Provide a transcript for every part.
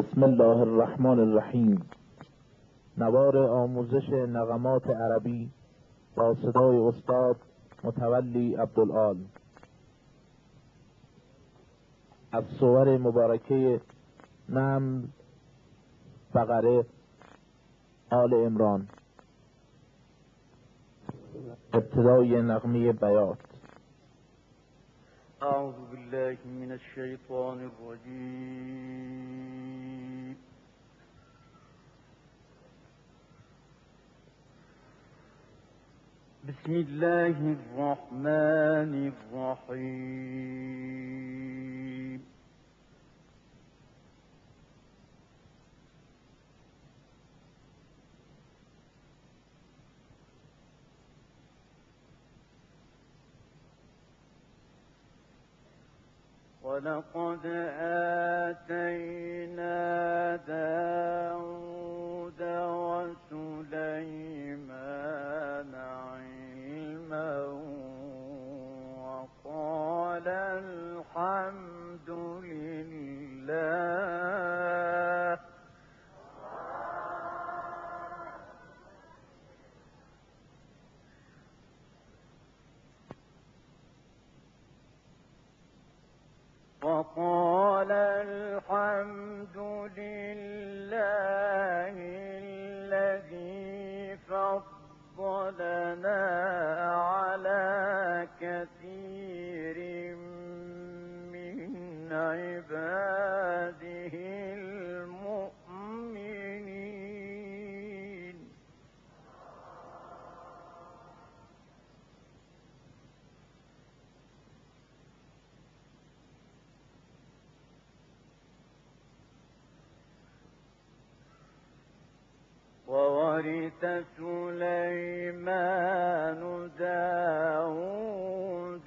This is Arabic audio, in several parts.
بسم الله الرحمن الرحیم. نوار آموزش نغمات عربی با صدای استاد متولی عبدالعال از صور مبارکه نمل، بقره، آل عمران. ابتدای نغمه بیات. أعوذ بالله من الشيطان الرجيم. بسم الله الرحمن الرحيم. ولقد آتينا داود وسليمان علما وقال الحمد لله الذي فضلنا على كثير من عباده المؤمنين. وورث سليمان داود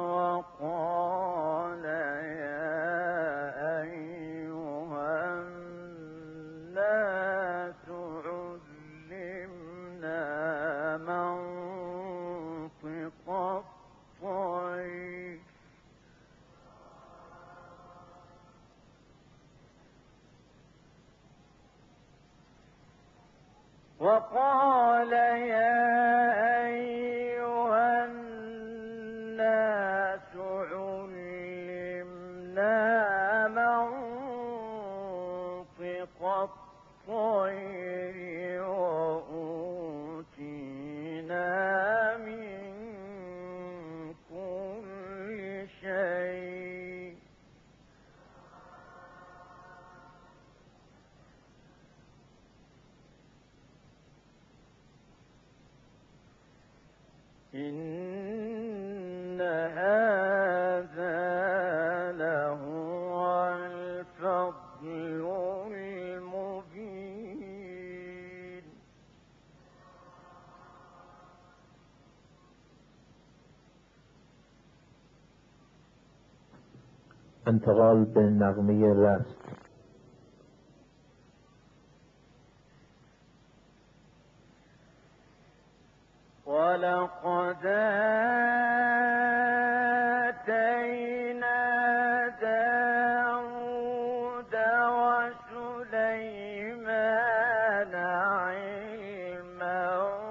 وقال يا أيها الناس علمنا منطق الطير وقال يا أيها الناس علمنا منطق الطير وأوتينا من كل شيء إن هذا لهو الفضل المبين. انتقال به نغمه رست. ولقد آتينا داود وسليمان علما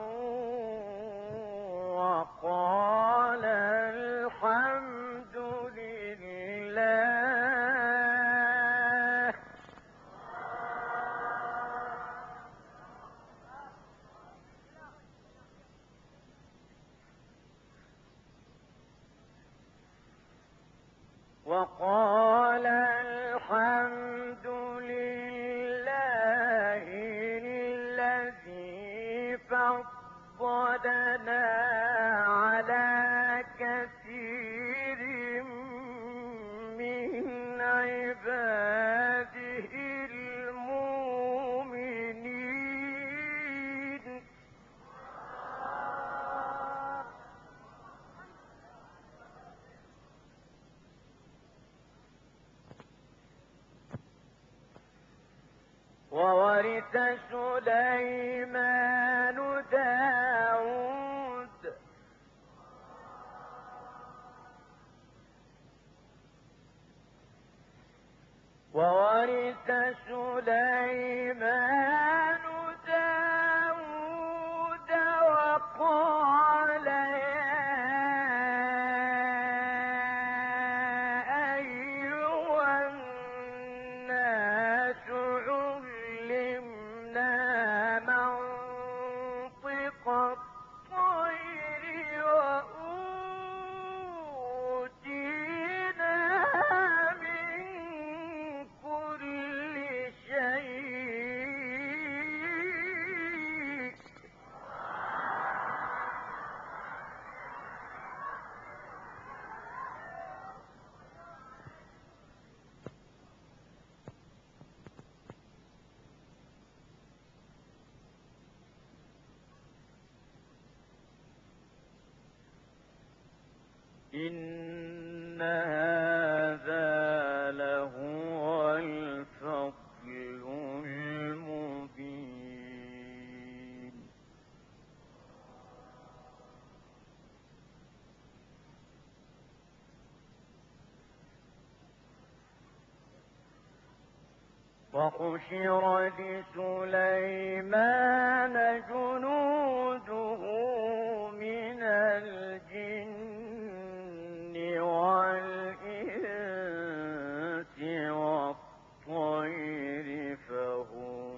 وقال الحمد لله الذي فضلنا على كثير من عباده المؤمنين. وورث سليمان داود وورث سليمان داود وقال أيها الناس علمنا منطق الطير وأوتينا من كل شيء. إن هذا لهو الفضل المبين. وحشر لسليمان جنوده من الجن والإنس والطير فهم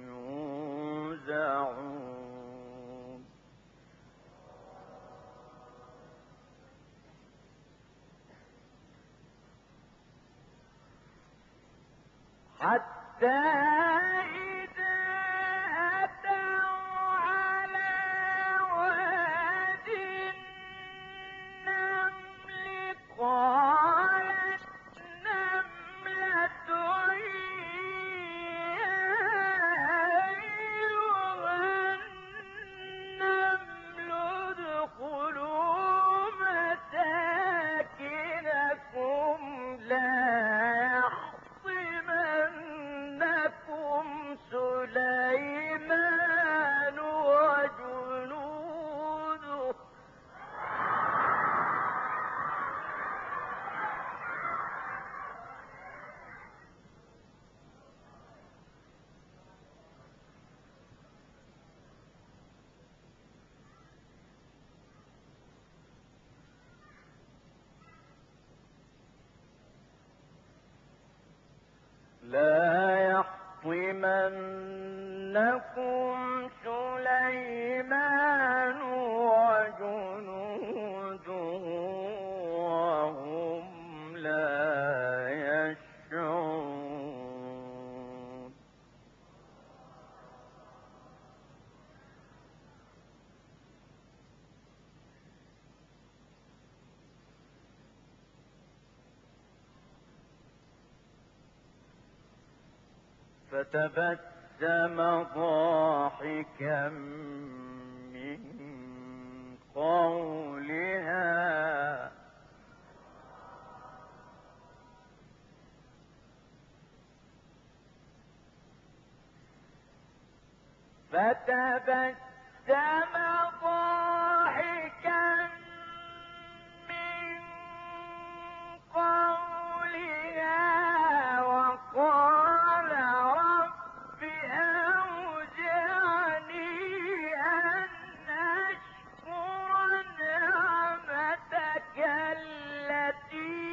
يوزعون. حتى إذا أتوا على واد النمل قالت نملة يا أيها النمل ادخلوا مساكنكم لا يحطمنكم سليمان وجنوده. لا يحطمنكم سليمان وجنوده وهم لا يشعرون. فتبسم ضاحكا من قولها وقال رب أوزعني أن أشكر نعمتك التي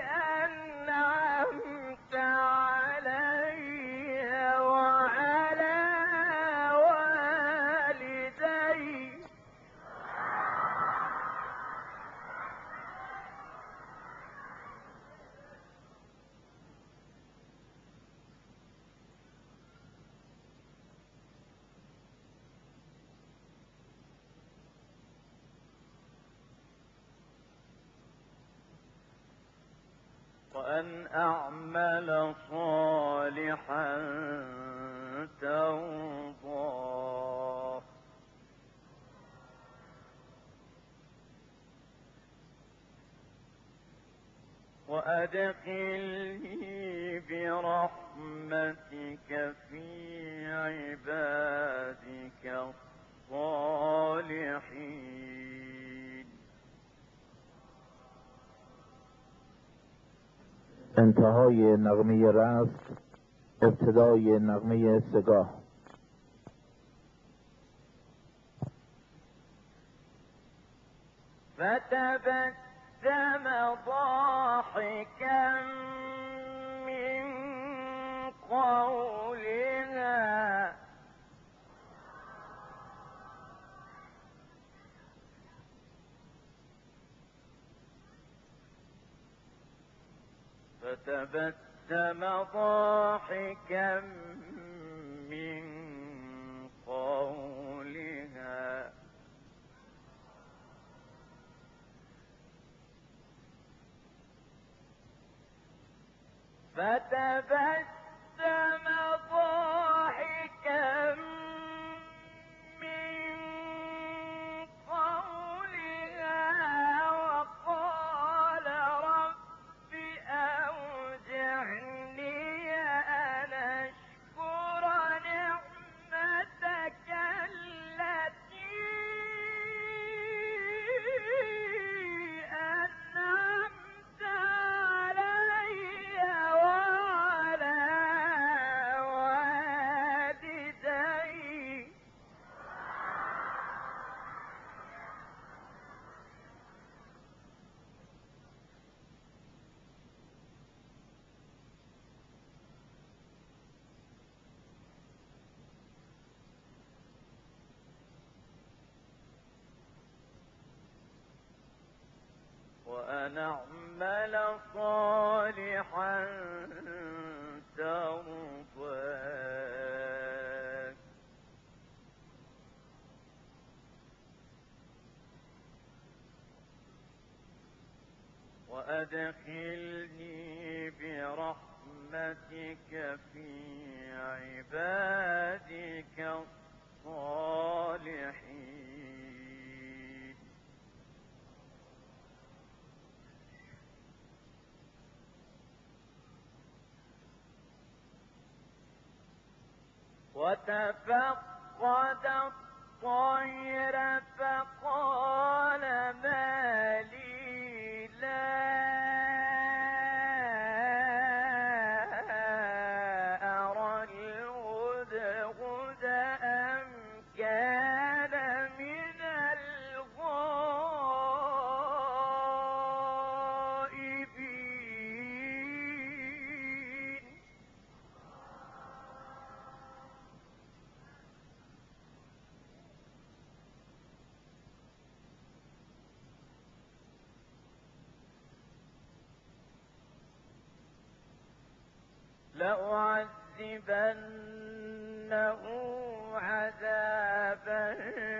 أنعمت علي وعلى والدي. وأن أعمل صالحا ترضاه وأدخلني برحمتك في عبادك الصالحين. انتهای نغمه رست ابتدای نغمه سگاه. فتبسم ضاحكا من قولها فتبسم ضاحكا من قولها فتبسم ضاحكا من قولها وقال رب أوزعني أن أشكر نعمتك التي أنعمت علي وعلى والدي وأن أعمل صالحا ترضاه وأدخلني برحمتك في عبادك الصالحين وتفقد الطير فقال ما لي لا أرى الهدهد أم كان من الغائبين لأعذبنه عذابا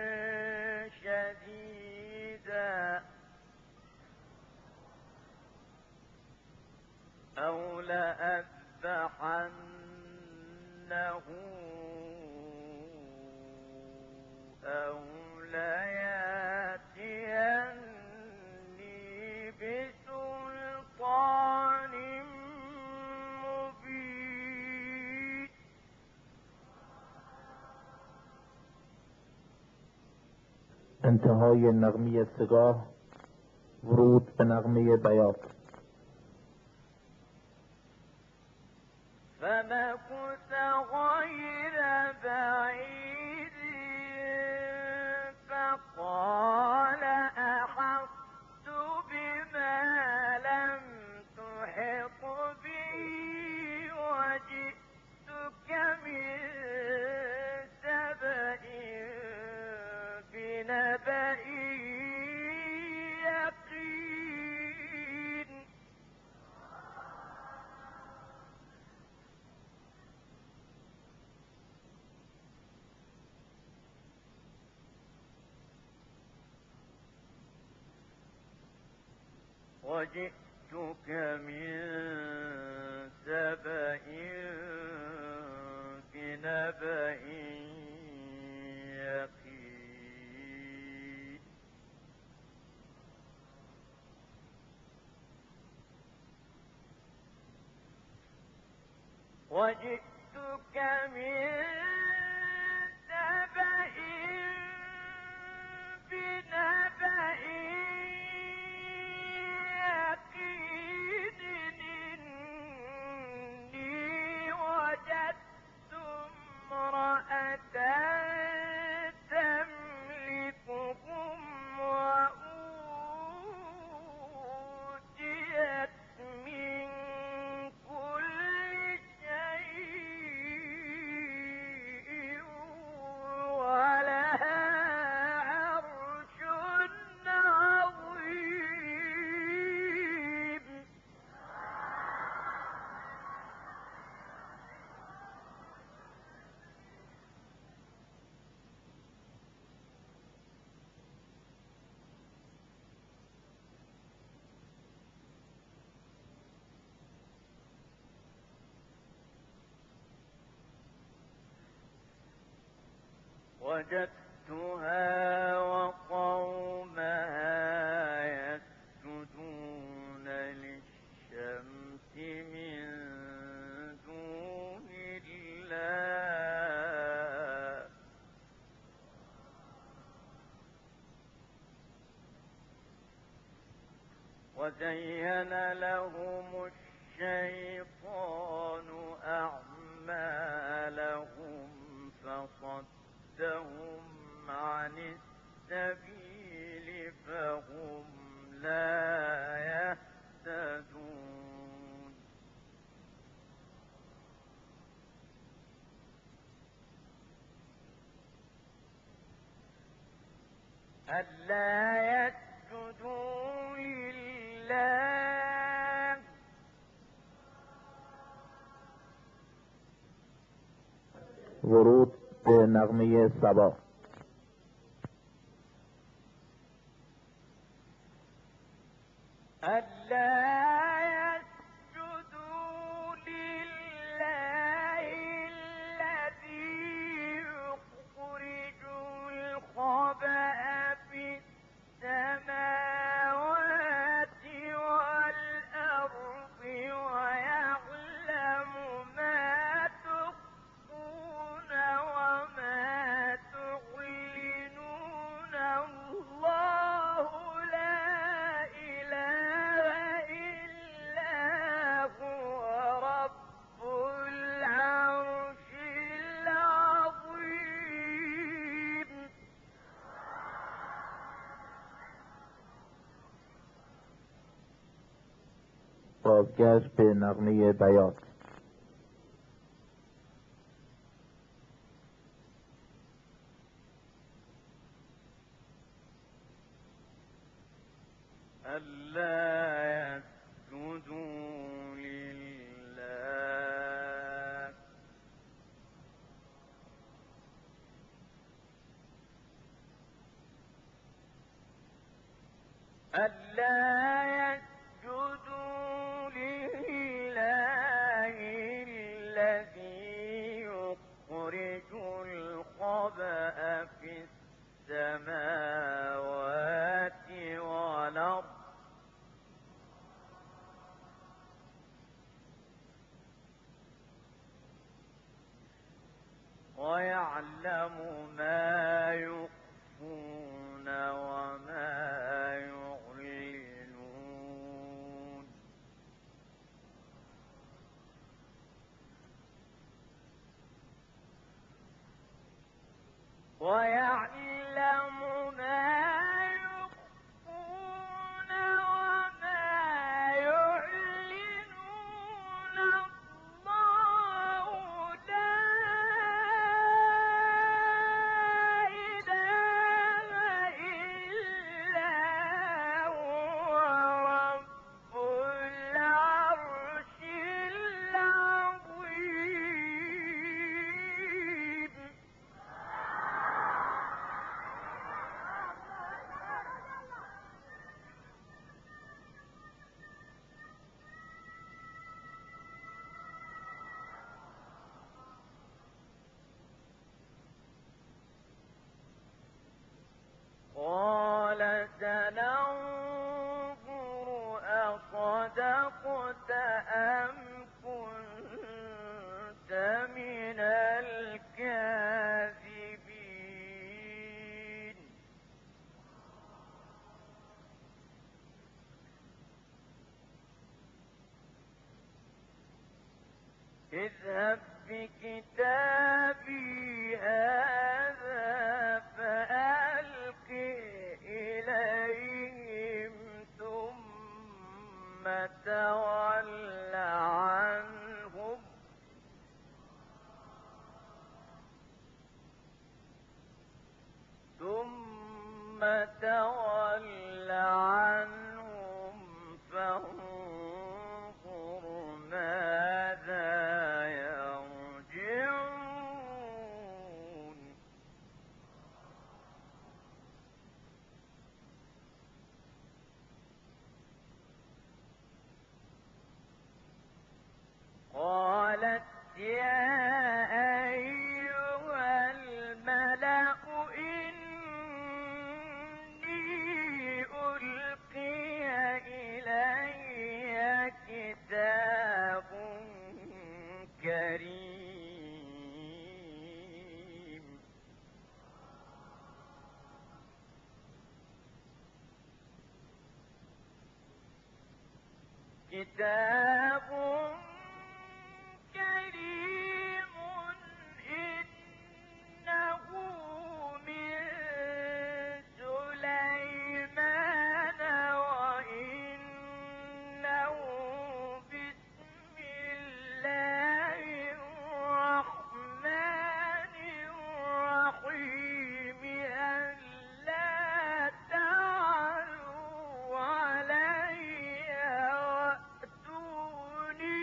شديدا أو لأذبحنه أو لياتيني بسلطان مبين انتهای نغمه سگاه، ورود به نغمه بیات. فمكث غير بعيد فقال أحطت بما لم تحط به وجئتك من سبأ بنبأ يقين وجئتك من سبأ بنبأ يقين وجئتك من سبأ بنبأ يقين إني وجدت وجدتها وقومها يسجدون للشمس من دون الله وزين لهم الشيطان أعمالهم فصدهم عن السبيل فهم لا يهتدون ألا يسجدوا لله ورود به نغمه صبا. ألا يسجدوا لله الذي يخرج الخبأ في السماوات والأرض ويعلم ما تخفون وما تعلنون الله لا إله إلا هو رب العرش العظيم بازگشت به نغمه بیات. ألا يسجدوا لله ألا يسجدوا لله الذي يخرج الخبأ في السماوات والأرض ويعلم ما يخفون وما يعلنون ويعلم ما يخفون وما يعلنون الله لا إله إلا هو رب العرش العظيم قال سننظر أصدقت أم كنت من الكاذبين اذهب بكتابي هذا فألقه إليهم ثم تول عنهم فانظر ماذا يرجعون قالت يا أيها الملأ كتاب كريم إنه من سليمان وإنه بسم الله الرحمن الرحيم ألا تعلوا علي وأتوني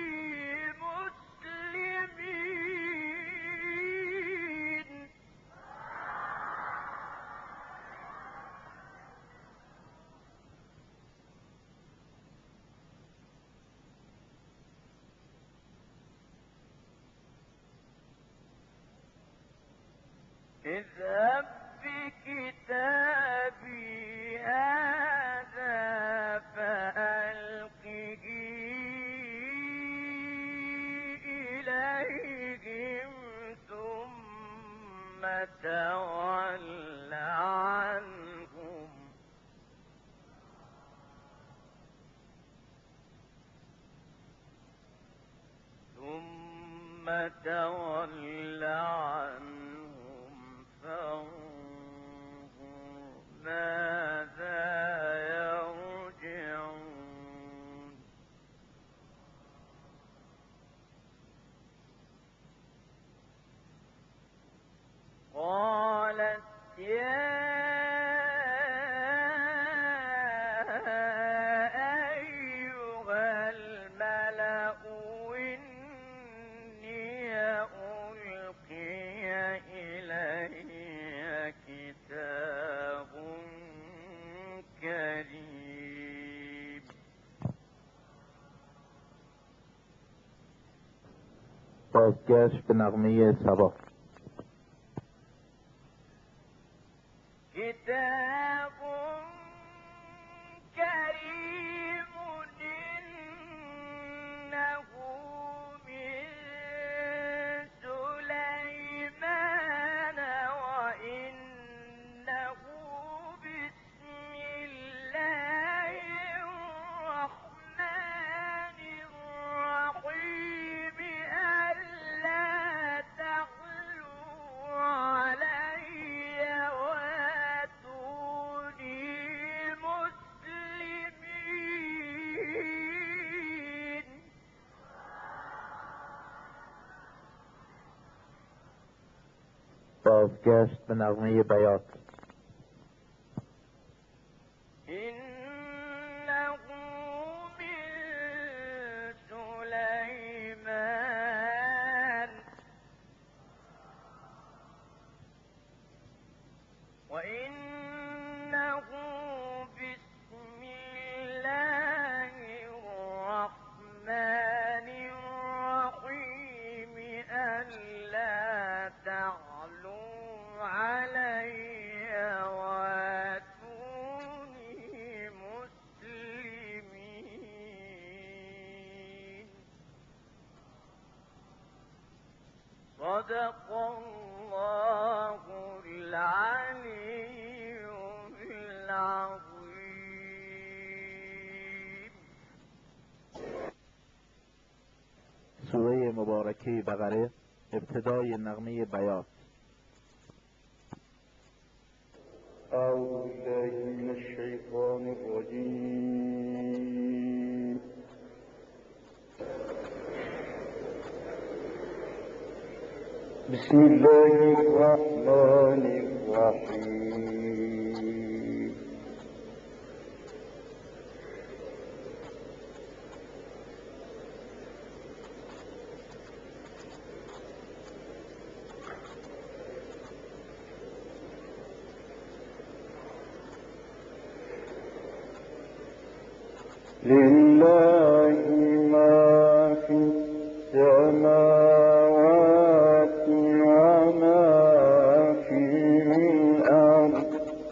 مسلمين. اذهب بكتابي هذا فألقه إليهم ثم تول عنهم فانظر ماذا يرجعون. قالت يا أيها الملأ إني ألقي إلي كتاب كريم. بازگشت به نغمه صبا. كتاب كريم إنه من سليمان وإنه بسم الله الرحمن الرحيم ألا تعلوا علي وأتوني مسلمين. بازگشت به نغمه بیات. إنه من سليمان وإنه بسم الله الرحمن الرحيم ألا تعلوا علي وأتوني مسلمين. صدق الله العلي العظيم. سوره مبارکه بقره، ابتدای نغمه بیات. أعوذ بالله من الشيطان الرجيم. بسم الله الرحمن الرحيم. لله ما في السماوات وما في الأرض.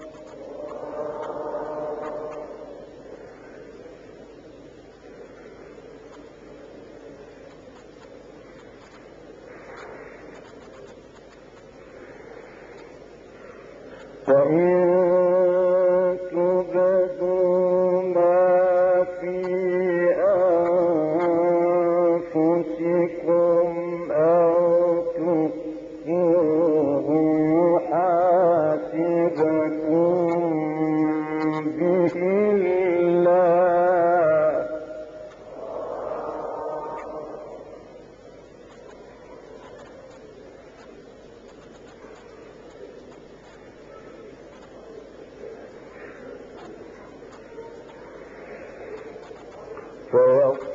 وإن تبدوا ما في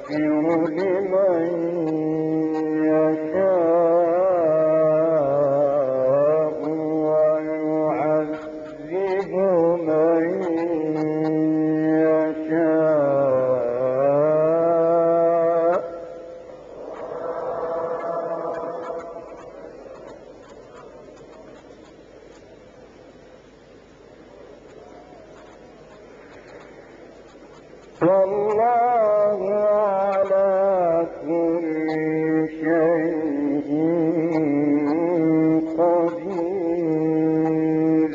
لمن يشاء ويعذب من يشاء. والله على كل شيء قدير.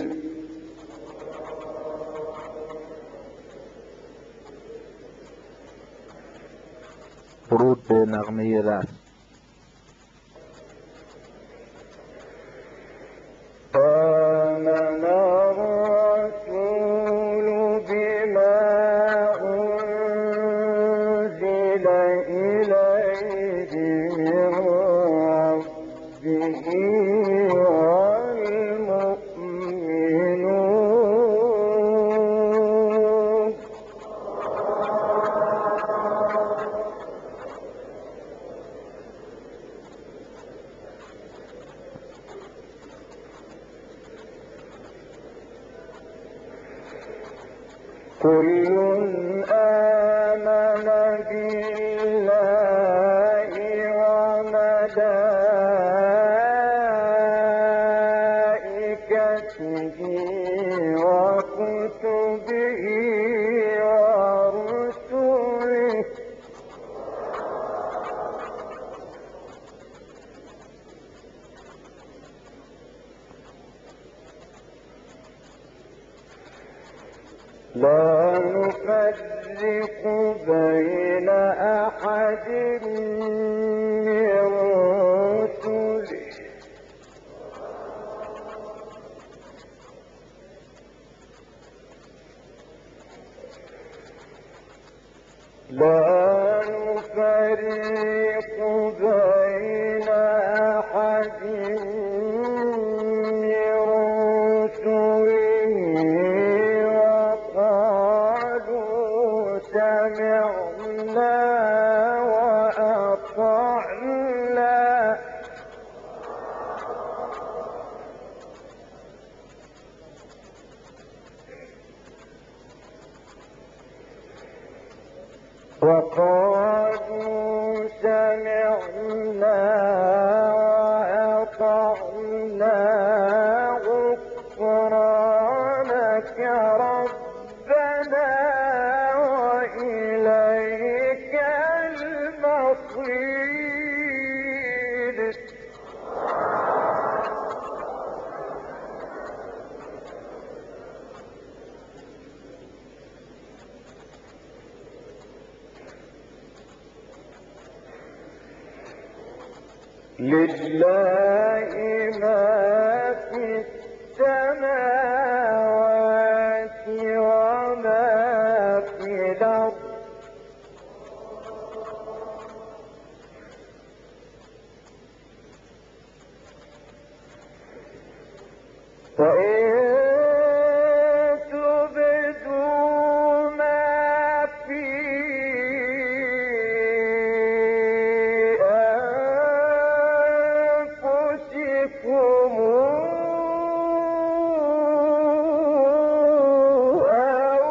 ورود نغمية لاس. آمن الرسول بما أنزل إليه من ربه والمؤمنون كل آمن بالله وملائكته وكتبه ورسله لا نفرق بين أحد من رسله لا نفرق بين أحد من رسله وقالوا سمعنا وأطعنا وقالوا سمعنا وأطعنا غفرانك ربنا وإليك المصير. لله ما في السماوات وما في الأرض وإن تبدوا ما في أنفسكم أو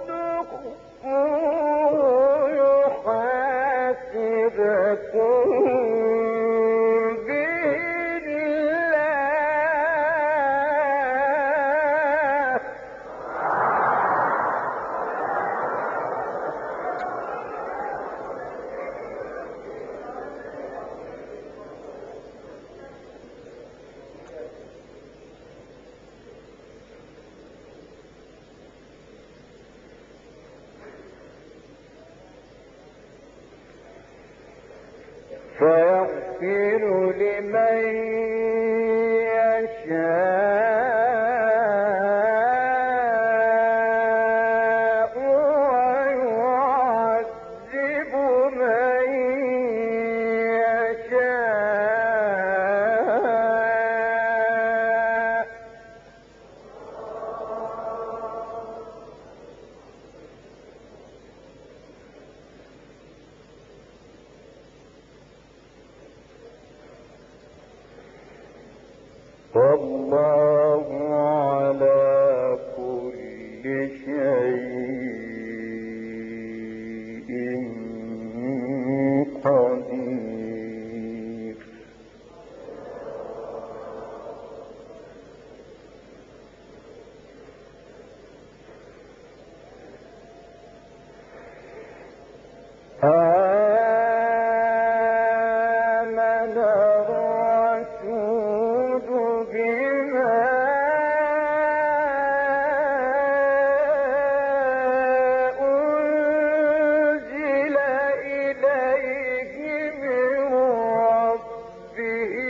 تخفوه يحاسبكم به الله. فيغفر لمن يشاء ويعذب من يشاء. والله على كل شيء قدير. آمن الرسول بما أنزل إليه من ربه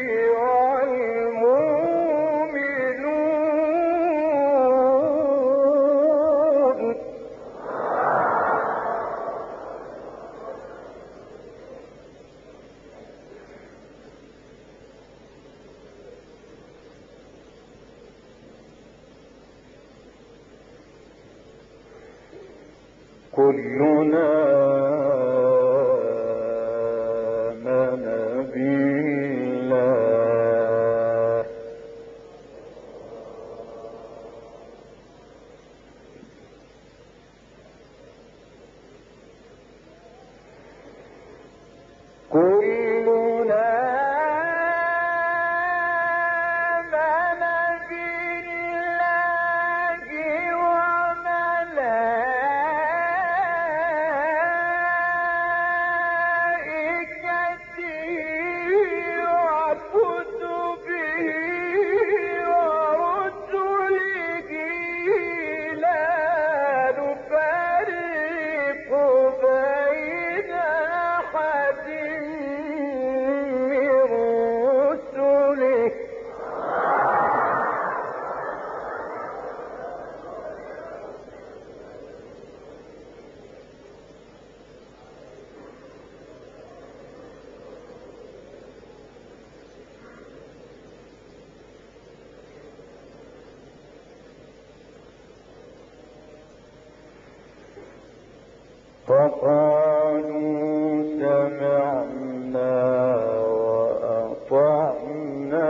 والمؤمنون. كلنا آمن بالله كلنا آمن بالله وملائكته وكتبه ورسله لا نفرق بين أحد من رسله فقالوا سمعنا وأطعنا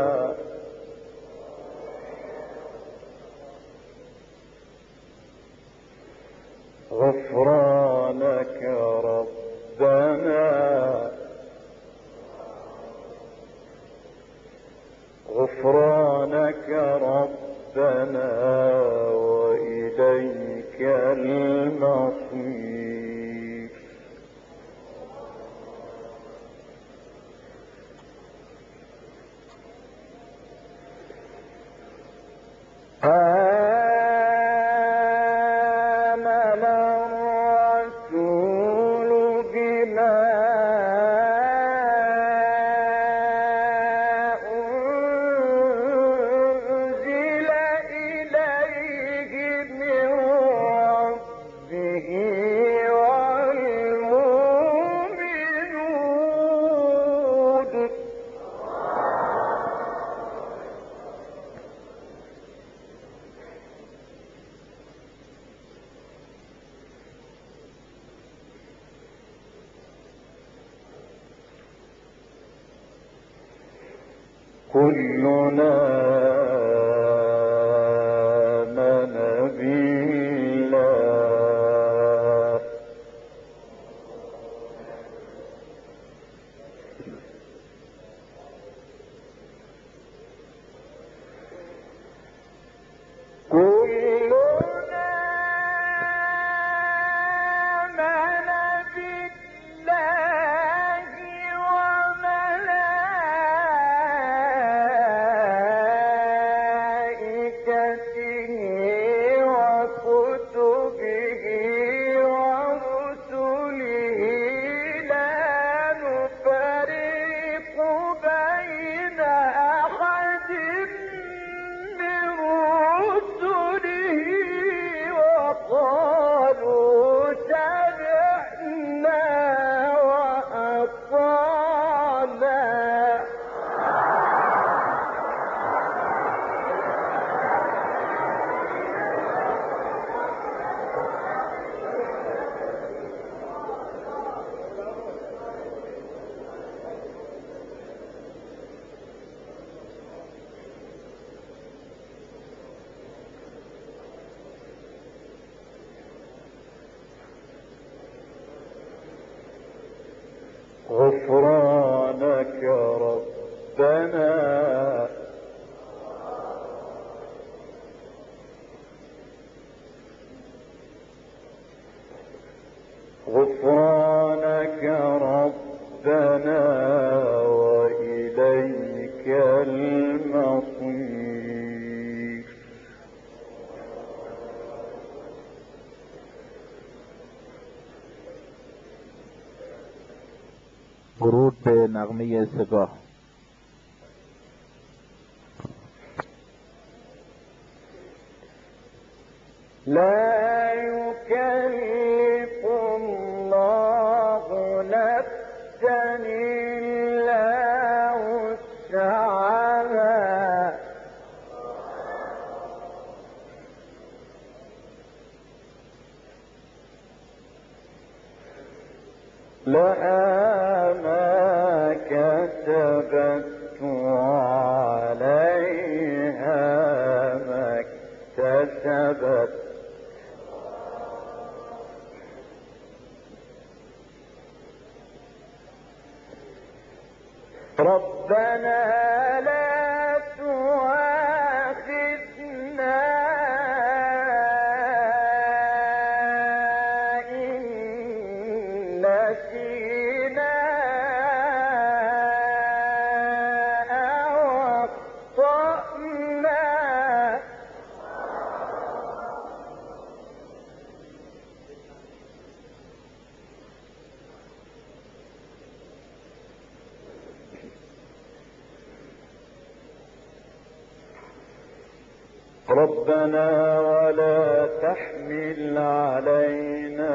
غفرانك ربنا غفرانك ربنا وإليك المصير. آمن الرسول بما أنزل إليه من ربه والمؤمنون. كلنا آمن بالله كلنا آمن بالله وملائكته غفرانك ربنا وإليك المصير. ورود به نغمه سگاه. لا يكلف الله نفسا إلا وسعها لها ما كسبت وعليها ما اكتسبت. ربنا لا تؤاخذنا إن نسينا أو أخطأنا. ربنا ولا تحمل علينا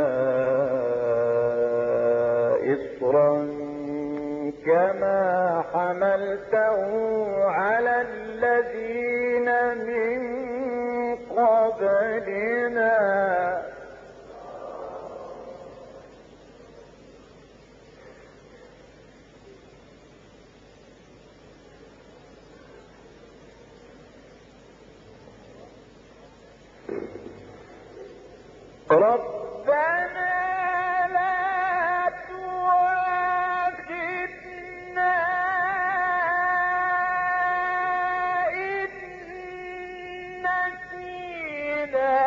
إصرا كما حملته على الذين من قبلنا. ربنا لا تؤاخذنا إن نسينا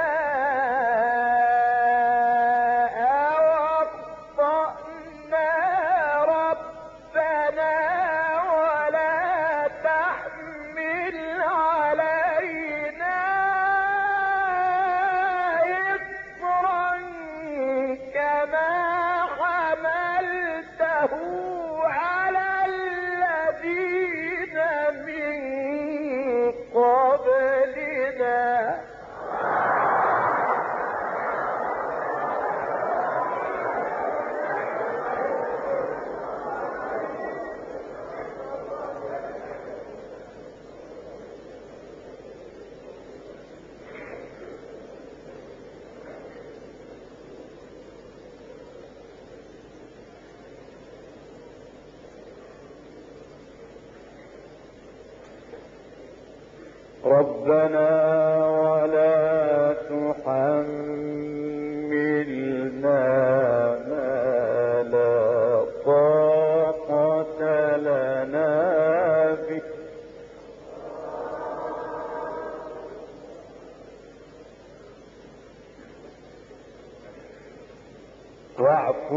أو أخطأنا. ربنا ولا تحمل علينا كما حملته على الذين من قبلنا. ربنا ولا تحملنا ما لا طاقة لنا به. واعف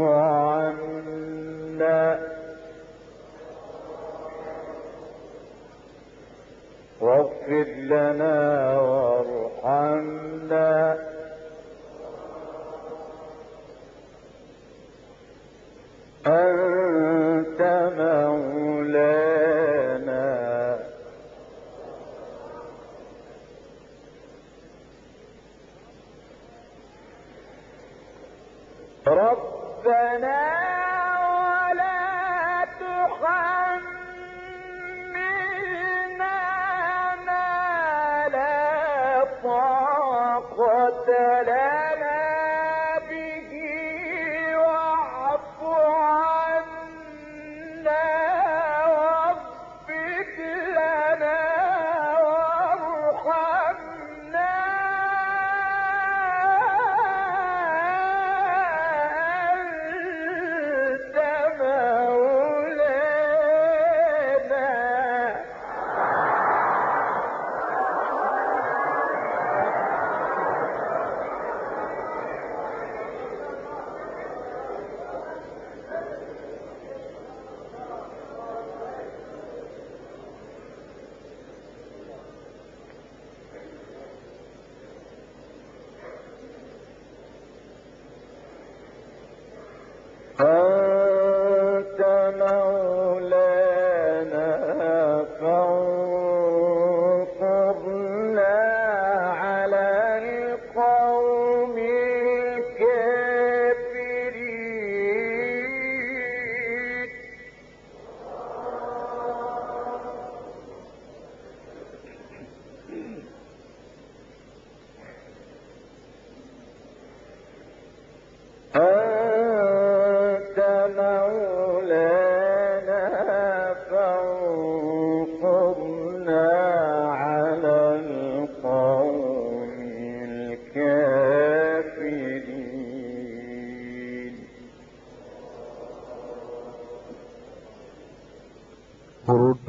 عنا واغفر لنا وارحمنا أنت مولانا. ربنا ولا تحملنا ما لا طاقة لنا به واعف عنا واغفر لنا وارحمنا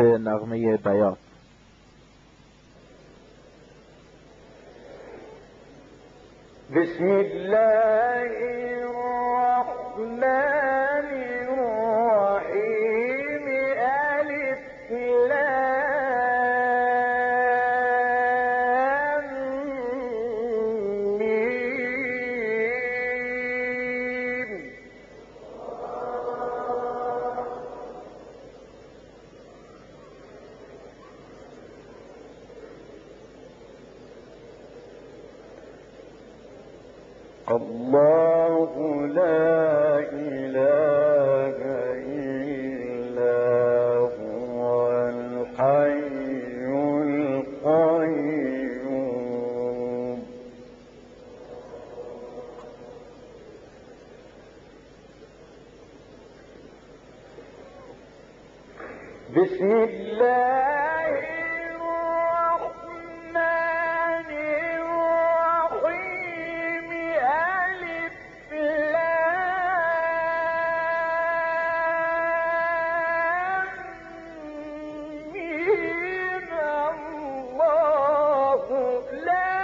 نغمه بیات. بسم الله الرحمن الرحيم. ألف لام ميم. الله لا إله إلا هو الحي القيوم. بسم الله الرحمن الرحيم. ألف لام ميم. الله لا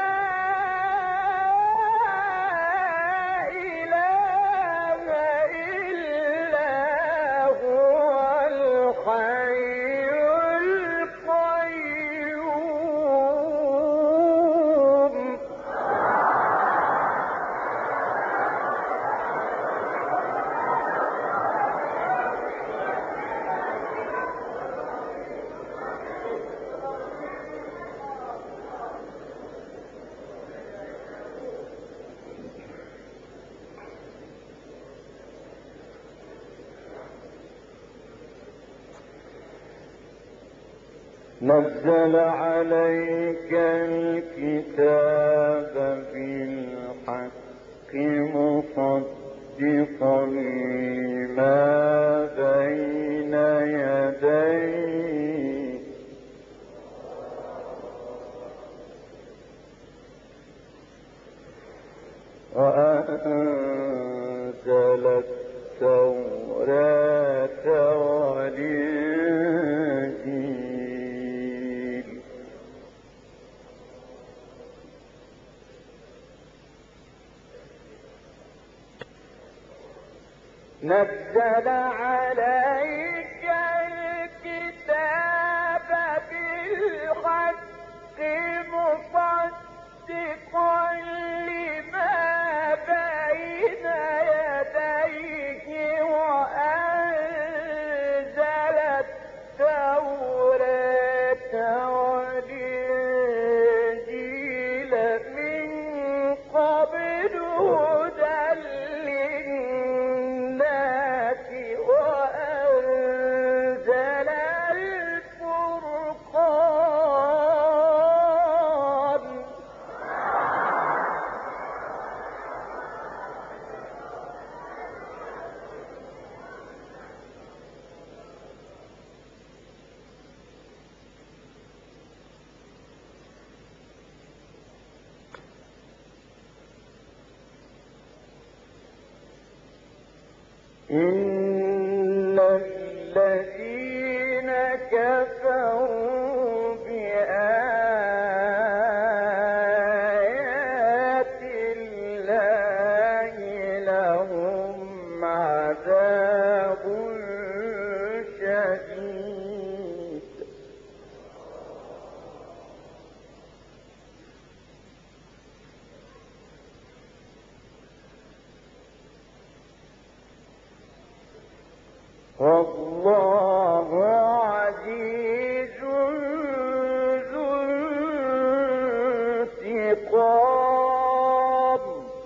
إله إلا هو الحي القيوم. نزل عليك الكتاب بالحق مصدقا لما بين يديه وأنزل التوراة والإنجيل. نزل عليك الكتاب بالحق مصدقا لما بين يديه وأنزل التوراة والإنجيل من قبل هدى للناس وأنزل الفرقان. إن الذين كفروا بآيات الله لهم عذاب شديد. والله عزيز ذو انتقام.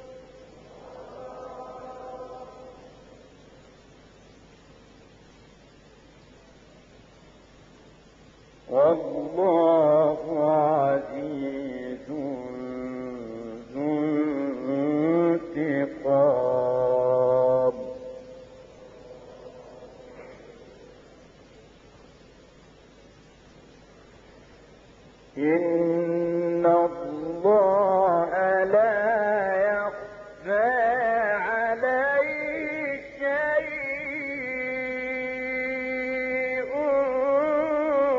والله عزيز ذو انتقام. إن الله لا يخفى عليه شيء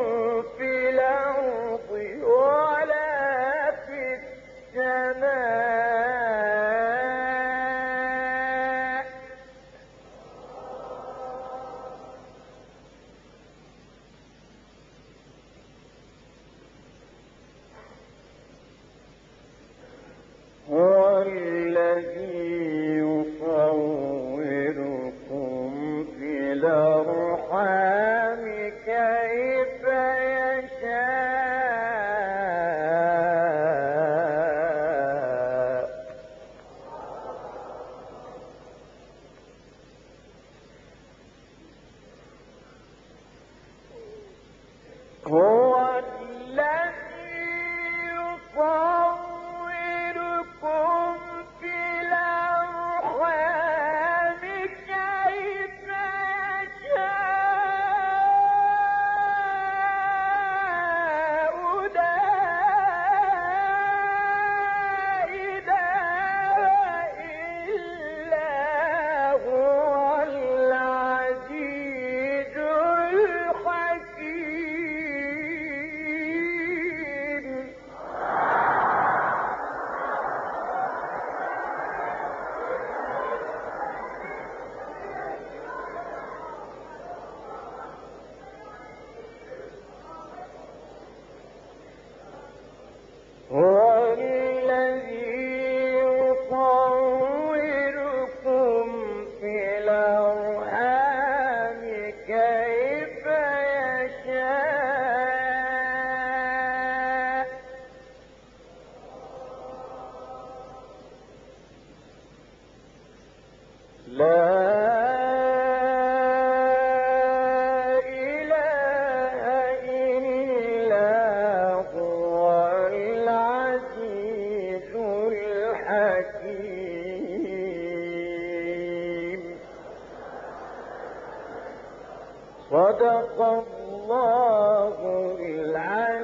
صدق الله العلي